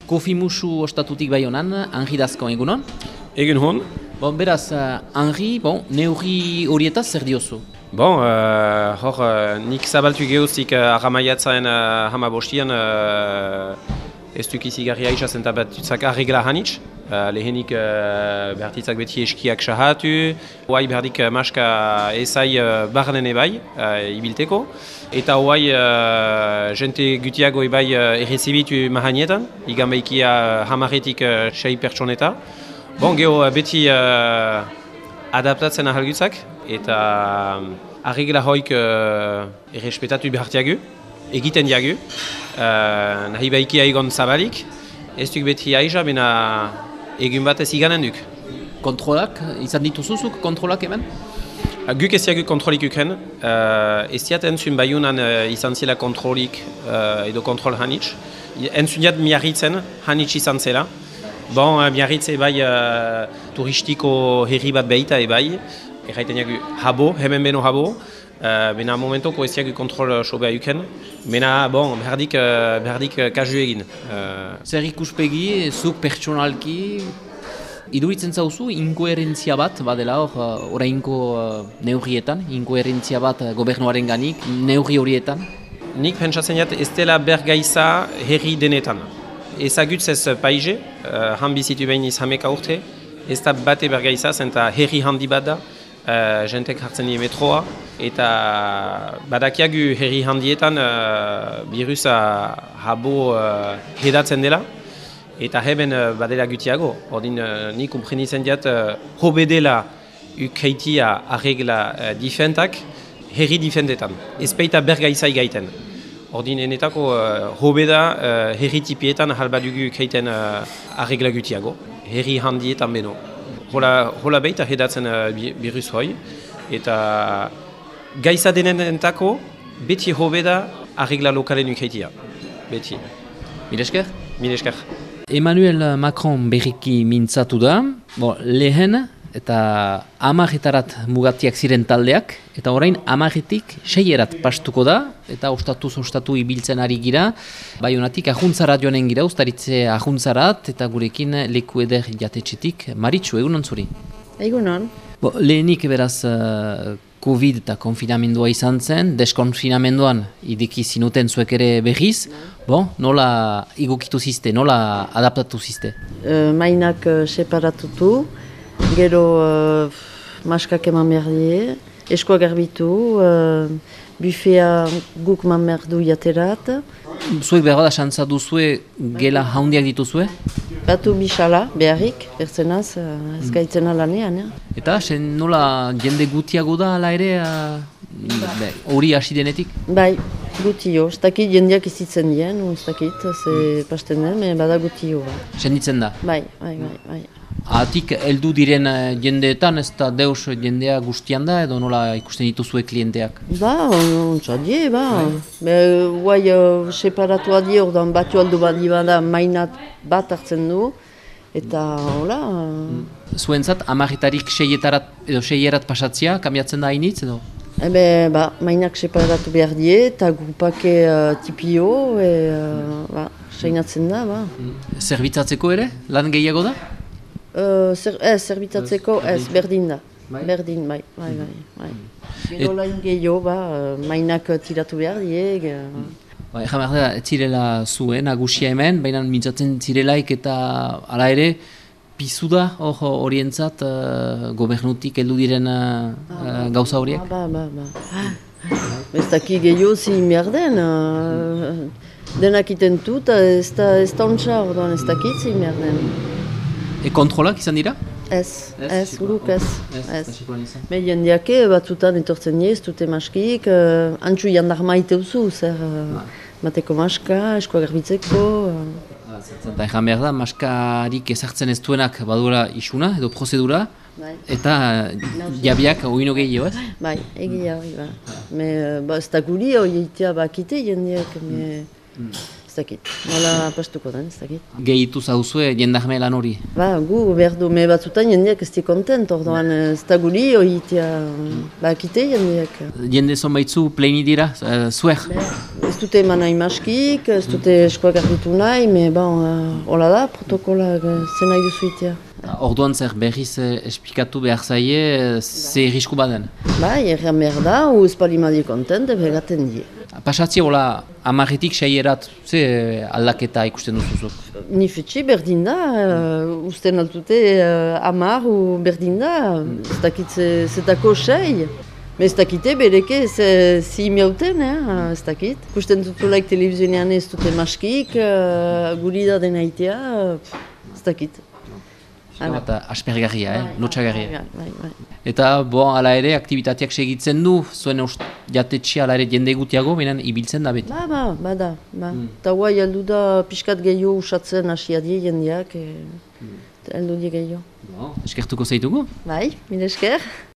Kofimusu ostatutik bai honan, Henri Dazko egunon? Egun hon. Bon, beraz, Henri, neurri horietaz zer diozu? Nik zabaltu gehuzik aramaiatzen hamabostian ez dukizigarria izazen tabatzak arregla hanitz. Lehenik bertitzak beti eskiak sahatu, hoai berdik maska ezai barnen ebai ibilteko. Eta hoai jente gutiago ebai errezibitu mahanietan, igan baikia hamaretik 6 pertsoneta. Geho beti adaptatzen ahalgutzak eta arregla hoik errespetatu behartiagu, egiten diagu. Nahi baikia egon zabalik, ez duk beti aiza, bena egun batez iganen duk. Kontrolak, izan dituzuzuk kontrolak hemen? Guk ez diagu kontrolik uken, ez diat entzun baiunan izan zela kontrolik edo kontrol hanitz. Entzun diat miarritzen hanitz izan zela. Miarritze ebai turistiko herri bat behita ebai, erraiten diagu habo, hemen beno habo, bena momentoko ez diagu kontrol sobea uken, bena berdik kasu egin. Zer ikuspegi, zuk pertsonalki, iduritzen zauzu inkoherentzia bat badela orainko neurrietan, inkoherentzia bat gobernuaren ganik, neurri horietan? Nik pentsatzen jat ez dela bergaiza herri denetan. Ezagutz ez paize, han bizitu behin izameka urte, ez da bate bergaiza zen eta herri handi bat da, jentek hartzen die metroa, eta badakiagu herri handietan virusa habo hedatzen dela, eta heben badela gutiago. Ordin nik komprenitzen diat hobe dela ukeitia arregla difentak herri difendetan, ez peita bergaizai gaiten. Ordin enetako hobe da herri tipietan halbadugu keiten arregla gutiago, herri handietan beno. Hola beita hedatzen virus hoi, eta gaiza denentako beti hobe da arregla lokalen ukeitia, beti. Milesker? Milesker. Emmanuel Macron berriki mintzatu da, lehen eta 10-etarat mugatiak ziren taldeak, eta orain 10-etik 6-erat pastuko da, eta ostatu ibiltzen ari gira. Baionatik ahuntzara joanen gira, ustaritze ahuntzarat, eta gurekin leku eder jatetxetik. Maritxu, egunon zuri? Egunon. Lehenik beraz Covid eta konfinamendua izan zen, deskonfinamenduan ideki zinuten zuek ere berriz. Nola egokitu ziste, nola adaptatu ziste? Mainak separatutu. Gero maskak eman behar die, eskoa garbitu, bufea guk eman behar du jaterat. Zuek behar da xantza duzue gela haundiak dituzue? Batu bisala beharrik, bertzenaz, ez gaitzena lanean. Eta nola jende gutiago da ala ere hori hasi denetik? Bai, gutio, ez dakit jendeak izitzen dien, ez dakit, ze pasten den, bada gutio. Senditzen da? Bai. Atik heldu diren jendeetan, ez da deus jendea guztian da, edo nola ikusten dituzue klienteak? Ontzadie, guai separatu adie, ordan batu aldo badi bada mainat bat hartzen du, eta hola... Zuentzat, 10-etarik 6-erat pasatzea, kambiatzen da hainitz edo? Mainak separatu behar die, eta grupake tipio, seinatzen da, Zerbitzatzeko ere? Lan gehiago da? Zerbitzatzeko berdin da. Berdin, bai. Gero lain gehiago, mainak tiratu behar dieg. Jamar da, ez zirela zuen, nagusia hemen, baina mintzatzen zirelaik eta ala ere, pizu da horientzat gobernutik heldu diren gauza horiek? Ez daki gehiago zin behar den. Denak iten dut, ez da ontsa, orduan ez dakit zin behar den. Kontrolak izan dira? Ez, guk ez. Jendeake batzutan etortzen nie, ez dute maskik, antxu jandar maite duzu, zer mateko maska, eskoa garbitzeko. Eta egan behar da, maskarik ezartzen ez duenak badura isuna edo prozedura, eta jabiak oino gehiago, ez? Bai, egia hori, Ez da guri hori eitea bakite jendeak, ez dakit. Nola pastuko den, ez dakit. Gehitu zauzue jendarme lan hori. Gu behar du, me batzutan jendeak ez di kontent, orduan ez da guli oitia, akite jendeak. Jende zonbaitzu pleini dira, zuer? Ez dute eman nahi maskik, ez dute eskoak argitu nahi, me hola da, protokolak zen nahi duzu itea. Orduan zer berriz esplikatu behar zaie, ze risku baden? Erran behar da, ez pali madi kontent, begaten die. Pasatzi hola, 10-etik 6-erat, ze aldaketa ikusten duzuzuk? Ni fetxi berdin da, usten altute 10 berdin da, ez dakit zetako 6. Ez dakite bereke zi miauten, ez dakit. Kusten dutulaik telebizionean ez dute maskik, guri da dena itea, ez dakit. Eta aspergarria, lotxagarria. Bai. Eta, ala ere, aktivitateak segitzen du, zuen jatetxe ala ere jende gutiago, benen ibiltzen da beti. Bada. Eta guai heldu da pixkat gehiago usatzen hasia die jendeak, heldu die gehiago. Eskertuko zaitugu? Bai, mil esker.